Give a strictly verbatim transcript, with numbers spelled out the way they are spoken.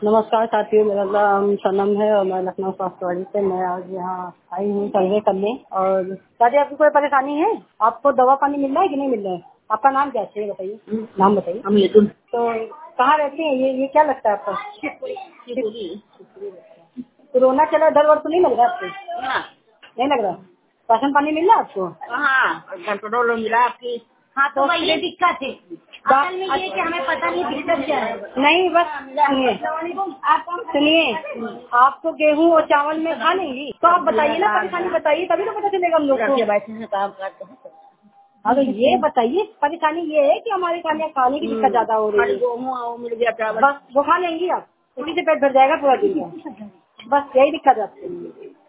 नमस्कार साथियों, मेरा नाम सनम है और मैं लखनऊ स्वास्थ्यवाड़ी से मैं आज यहाँ आई हूँ सर्वे करने। और शायद आपको कोई परेशानी है? आपको दवा पानी मिल रहा है कि नहीं मिल रहा है? आपका नाम क्या है बताइए, नाम बताइए। हम मिथुन। तो कहाँ रहते हैं? ये ये क्या लगता है आपका? कोरोना चला, डर वर तो नहीं लग रहा आपको? नहीं लग रहा। राशन पानी मिल रहा है आपको? हाँ, कंट्रोल मिला आपकी। हाँ, तो वही ये दिक्कत है असल में, ये कि हमें पता नहीं दिक्कत क्या है। नहीं, बस सुनिए, सुनिए, आपको गेहूं और चावल में खा लेंगी तो आप बताइए ना, परेशानी बताइए तभी तो पता चलेगा हम लोग को। बैठे से काम करते हैं। हाँ, तो ये बताइए, परेशानी ये है कि हमारे खाने खाने की दिक्कत ज्यादा हो रही है। गेहूँ मिल गया, चावल बस वो खा लेंगी आप, उसी से पेट भर जाएगा पूरा दिन का। बस यही दिक्कत है आपको।